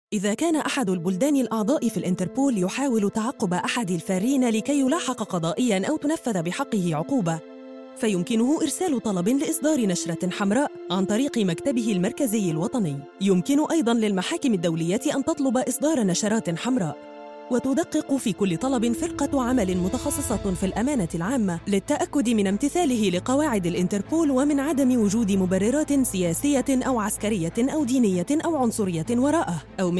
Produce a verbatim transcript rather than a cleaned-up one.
إذا كان أحد البلدان الأعضاء في الإنتربول يحاول تعقب أحد الفارين لكي يلاحق قضائياً أو تنفذ بحقه عقوبة، فيمكنه إرسال طلب لإصدار نشرة حمراء عن طريق مكتبه المركزي الوطني. يمكن أيضاً للمحاكم الدولية أن تطلب إصدار نشرات حمراء. وتدقق في كل طلب فرقة عمل متخصصة في الأمانة العامة للتأكد من امتثاله لقواعد الإنتربول ومن عدم وجود مبررات سياسية أو عسكرية أو دينية أو عنصرية وراءه، أو